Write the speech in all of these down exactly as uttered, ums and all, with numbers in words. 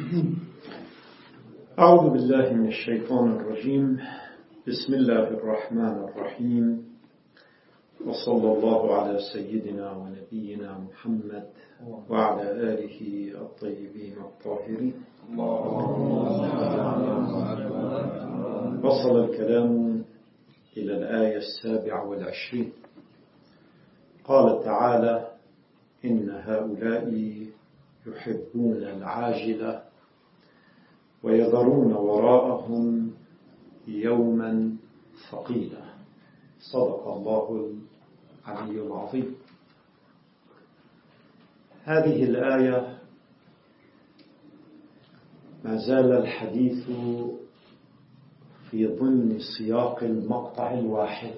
أعوذ بالله من الشيطان الرجيم. بسم الله الرحمن الرحيم، وصلى الله على سيدنا ونبينا محمد وعلى آله الطيبين الطاهرين. وصل الكلام إلى الآية السابعة والعشرين. قال تعالى: إن هؤلاء يحبون العاجلة ويذرون وراءهم يوما ثقيلا. صدق الله العلي العظيم. هذه الآية ما زال الحديث في ضمن سياق المقطع الواحد،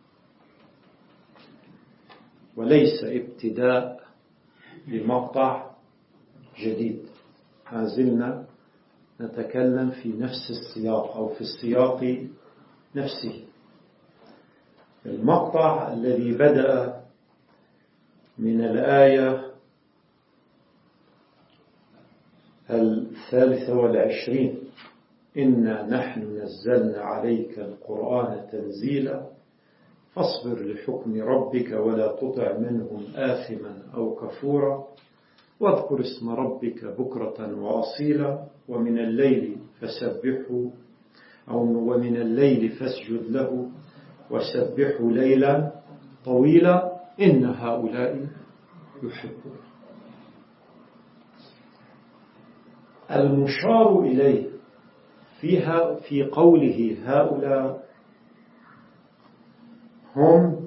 وليس ابتداء لمقطع جديد. ما زلنا نتكلم في نفس السياق أو في السياق نفسه. المقطع الذي بدأ من الآية الثالثة والعشرين: إنا نحن نزلنا عليك القرآن تنزيلا فاصبر لحكم ربك ولا تطع منهم آثما أو كفورا واذكر اسم ربك بكرة وأصيلا ومن الليل فسبحه أو ومن الليل فاسجد له وسبحه ليلا طويلا إن هؤلاء يحبون. المشار إليه فيها في قوله هؤلاء هم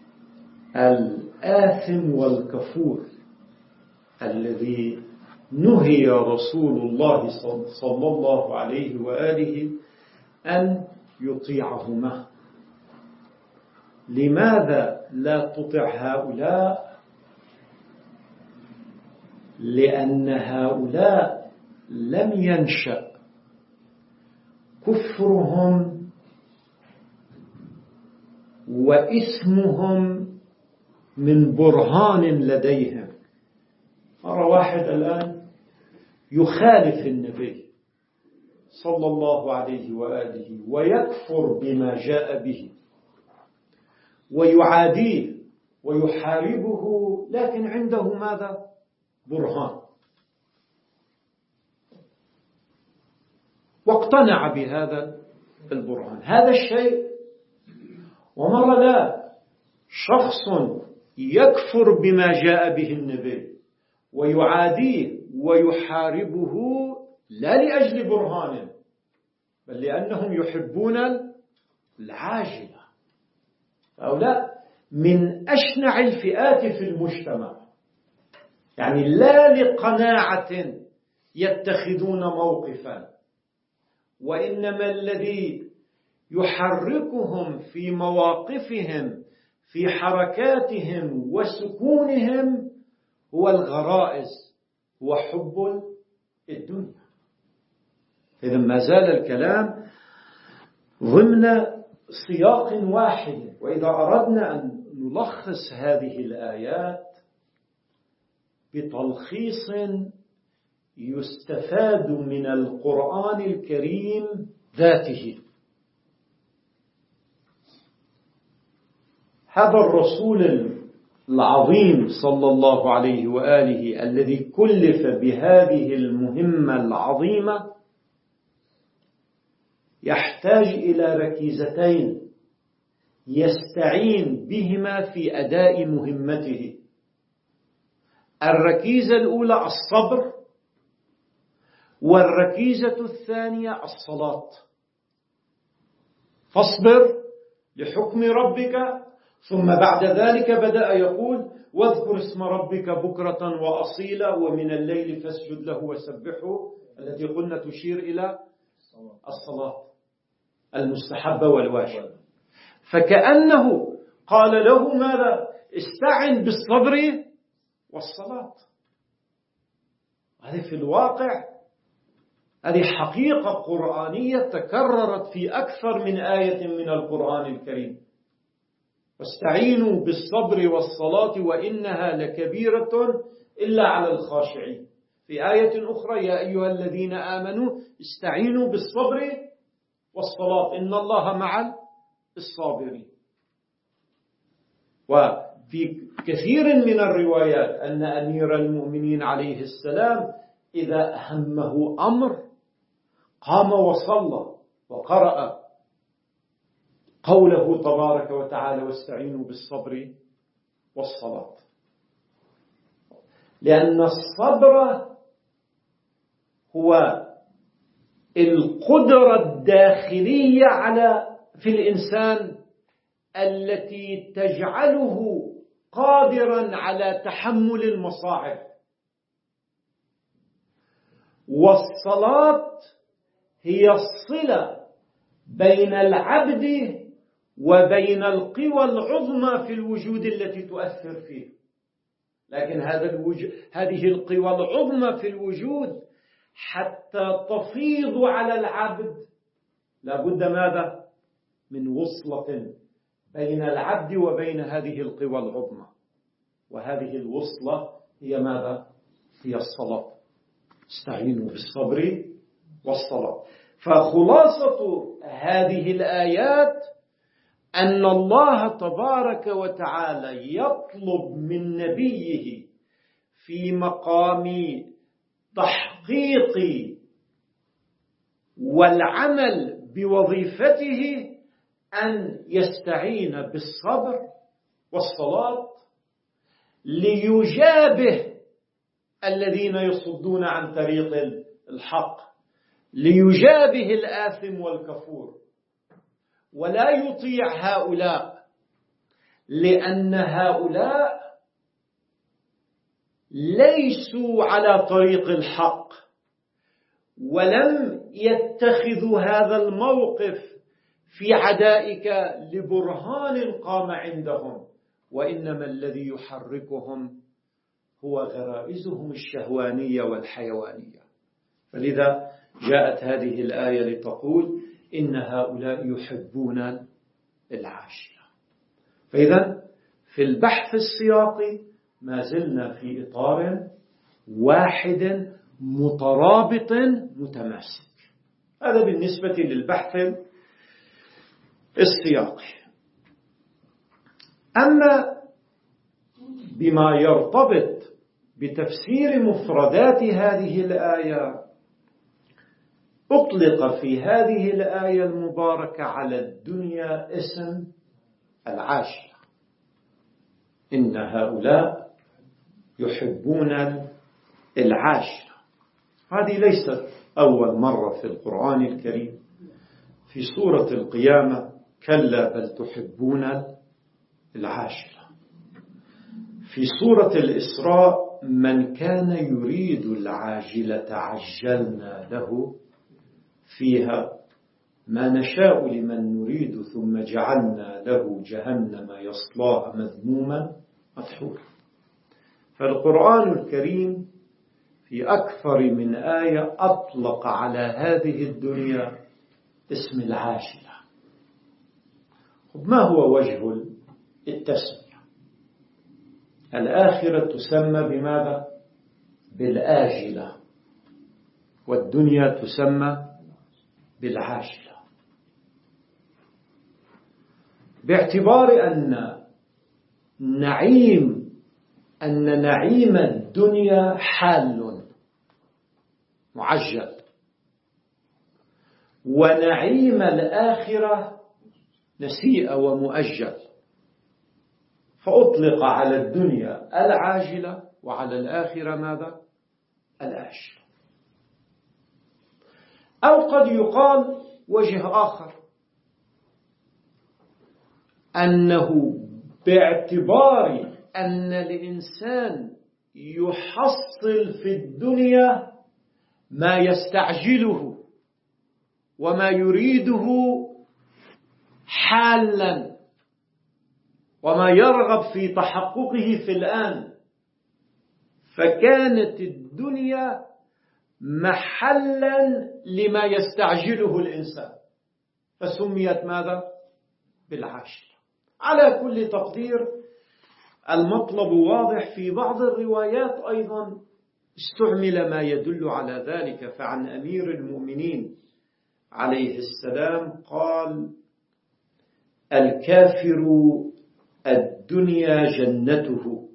الآثم والكفور الذي نهي رسول الله صلى الله عليه وآله أن يطيعهما. لماذا لا تطع هؤلاء؟ لأن هؤلاء لم ينشأ كفرهم وإثمهم من برهان لديهم. مرة واحد الآن يخالف النبي صلى الله عليه وآله ويكفر بما جاء به ويعاديه ويحاربه، لكن عنده ماذا؟ برهان، واقتنع بهذا البرهان. هذا الشيء. ومرة لا، شخص يكفر بما جاء به النبي ويعاديه ويحاربه لا لأجل برهان، بل لأنهم يحبون العاجلة. هؤلاء من أشنع الفئات في المجتمع، يعني لا لقناعة يتخذون موقفا، وإنما الذي يحركهم في مواقفهم في حركاتهم وسكونهم هو الغرائز، هو حب الدنيا. إذا ما زال الكلام ضمن سياق واحد. وإذا أردنا أن نلخص هذه الآيات بتلخيص يستفاد من القرآن الكريم ذاته: هذا الرسول العظيم صلى الله عليه وآله الذي كلف بهذه المهمة العظيمة يحتاج إلى ركيزتين يستعين بهما في أداء مهمته. الركيزة الأولى الصبر، والركيزة الثانية الصلاة. فاصبر لحكم ربك، ثم بعد ذلك بدأ يقول: واذكر اسم ربك بكرة وأصيلا ومن الليل فاسجد له وسبحه، التي قلنا تشير إلى الصلاة المستحبة والواجب. فكأنه قال له ماذا؟ استعن بالصبر والصلاة. هذه في الواقع هذه حقيقة قرآنية تكررت في أكثر من آية من القرآن الكريم: واستعينوا بالصبر والصلاة وإنها لكبيرة إلا على الخاشعين. في آية أخرى يا أيها الذين آمنوا استعينوا بالصبر والصلاة إن الله مع الصابرين. وفي كثير من الروايات أن أمير المؤمنين عليه السلام إذا أهمه أمر قام وصلى وقرأ قوله تبارك وتعالى واستعينوا بالصبر والصلاة، لأن الصبر هو القدرة الداخلية على في الإنسان التي تجعله قادرا على تحمل المصاعب، والصلاة هي الصلة بين العبد وبين القوى العظمى في الوجود التي تؤثر فيه. لكن هذا الوجود هذه القوى العظمى في الوجود حتى تفيض على العبد لابد ماذا؟ من وصلة بين العبد وبين هذه القوى العظمى، وهذه الوصلة هي ماذا؟ هي الصلاة. استعينوا بالصبر والصلاة. فخلاصة هذه الآيات أن الله تبارك وتعالى يطلب من نبيه في مقام تحقيق والعمل بوظيفته أن يستعين بالصبر والصلاة ليجابه الذين يصدون عن طريق الحق، ليجابه الآثم والكفور، ولا يطيع هؤلاء، لأن هؤلاء ليسوا على طريق الحق ولم يتخذوا هذا الموقف في عدائك لبرهان قام عندهم، وإنما الذي يحركهم هو غرائزهم الشهوانية والحيوانية. فلذا جاءت هذه الآية لتقول إن هؤلاء يحبون العاجلة. فإذا في البحث السياقي ما زلنا في إطار واحد مترابط متماسك. هذا بالنسبة للبحث السياقي. أما بما يرتبط بتفسير مفردات هذه الآية، أطلق في هذه الآية المباركة على الدنيا اسم العاجلة. إن هؤلاء يحبون العاجلة. هذه ليست أول مرة في القرآن الكريم. في سورة القيامة كلا بل تحبون العاجلة. في سورة الإسراء من كان يريد العاجلة عجلنا له فيها ما نشاء لمن نريد ثم جعلنا له جهنم يصلاها مذموما مدحورا. فالقرآن الكريم في أكثر من آية أطلق على هذه الدنيا اسم العاجلة. ما هو وجه التسمية؟ الآخرة تسمى بماذا؟ بالآجلة، والدنيا تسمى بالعاجلة، باعتبار أن نعيم أن نعيم الدنيا حال معجل، ونعيم الآخرة نسيء ومؤجل. فأطلق على الدنيا العاجلة وعلى الآخرة ماذا؟ الآجلة. أو قد يقال وجه آخر أنه باعتبار أن الإنسان يحصل في الدنيا ما يستعجله وما يريده حالا، وما يرغب في تحققه في الآن، فكانت الدنيا محلا لما يستعجله الإنسان، فسميت ماذا؟ بالعاجلة. على كل تقدير المطلب واضح. في بعض الروايات أيضا استعمل ما يدل على ذلك. فعن أمير المؤمنين عليه السلام قال: الكافر الدنيا جنته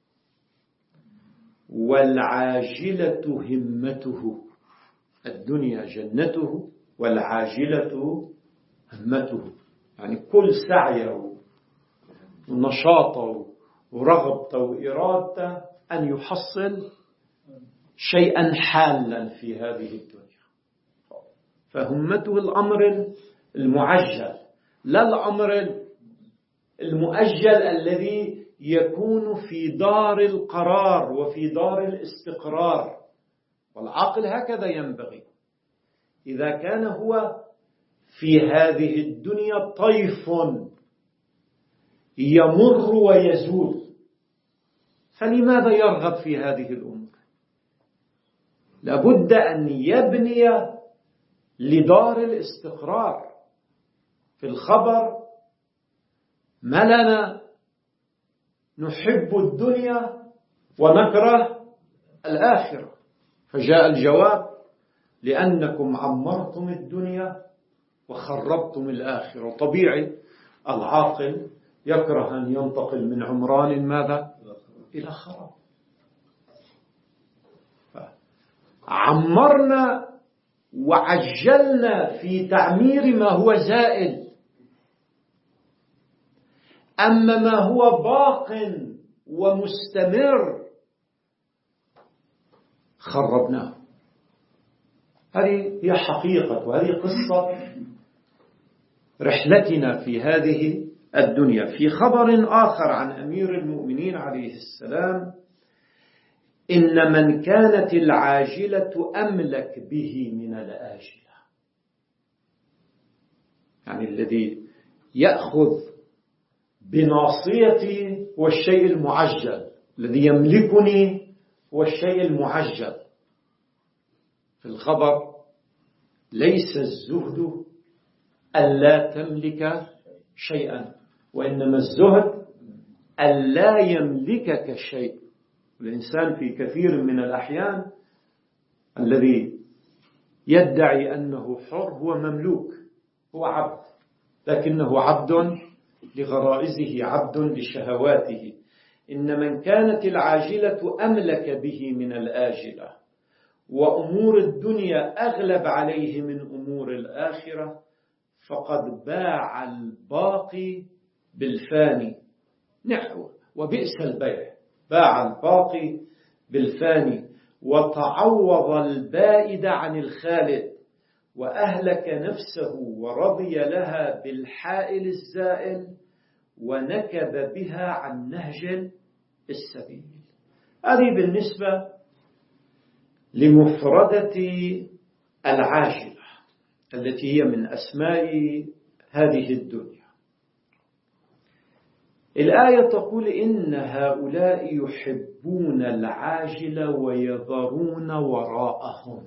والعاجلة همته. الدنيا جنته والعاجلة همته، يعني كل سعيه ونشاطه ورغبته وإرادته أن يحصل شيئا حالا في هذه الدنيا. فهمته الأمر المعجل، لا الأمر المؤجل الذي يكون في دار القرار وفي دار الاستقرار. والعقل هكذا ينبغي. إذا كان هو في هذه الدنيا طيف يمر ويزول، فلماذا يرغب في هذه الأمور؟ لابد أن يبني لدار الاستقرار. في الخبر: ما لنا نحب الدنيا ونكره الآخرة. فجاء الجواب: لأنكم عمرتم الدنيا وخربتم الآخرة. طبيعي العاقل يكره أن ينتقل من عمران ماذا؟ إلى خراب. عمرنا وعجلنا في تعمير ما هو زائل، أما ما هو باق ومستمر خربناه. هذه هي حقيقة، وهذه قصة رحلتنا في هذه الدنيا. في خبر آخر عن أمير المؤمنين عليه السلام: إن من كانت العاجلة أملك به من الآجلة. يعني الذي يأخذ بناصيتي هو الشيء المعجل، الذي يملكني هو الشيء المعجل. في الخبر: ليس الزهد ألا تملك شيئا، وإنما الزهد ألا يملكك شيء. الإنسان في كثير من الأحيان الذي يدعي أنه حر هو مملوك، هو عبد، لكنه عبد لغرائزه، عبد لشهواته. إن من كانت العاجلة أملك به من الآجلة وأمور الدنيا أغلب عليه من أمور الآخرة فقد باع الباقي بالفاني. نحو وبئس البيع. باع الباقي بالفاني وتعوض البائد عن الخالد، وأهلك نفسه ورضي لها بالحائل الزائل ونكب بها عن نهج السبيل. هذه بالنسبة لمفردة العاجلة التي هي من أسماء هذه الدنيا. الآية تقول: إن هؤلاء يحبون العاجلة ويذرون وراءهم.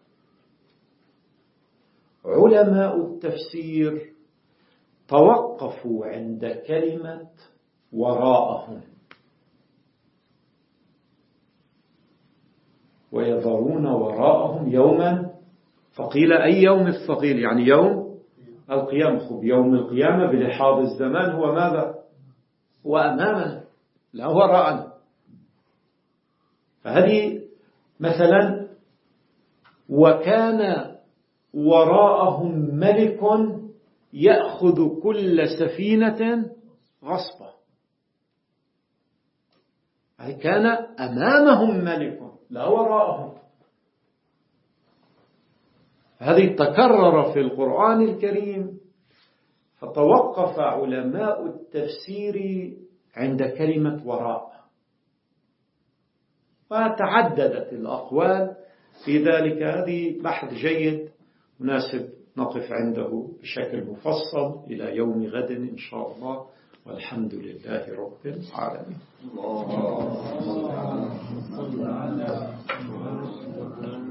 علماء التفسير توقفوا عند كلمة وراءهم. ويذرون وراءهم يوما فقيل أي يوم الثقيل؟ يعني يوم القيامة. خب يوم القيامة بلحاظ الزمان هو ماذا؟ هو أمامنا لا وراءنا. فهذه مثلا: وكان وراءهم ملك يأخذ كل سفينة غصبا. أي كان أمامهم ملك لا وراءهم. هذه تكرر في القرآن الكريم، فتوقف علماء التفسير عند كلمة وراء، وتعددت الأقوال في ذلك. هذه بحث جيد مناسب نقف عنده بشكل مفصل إلى يوم غد إن شاء الله، والحمد لله رب العالمين. الله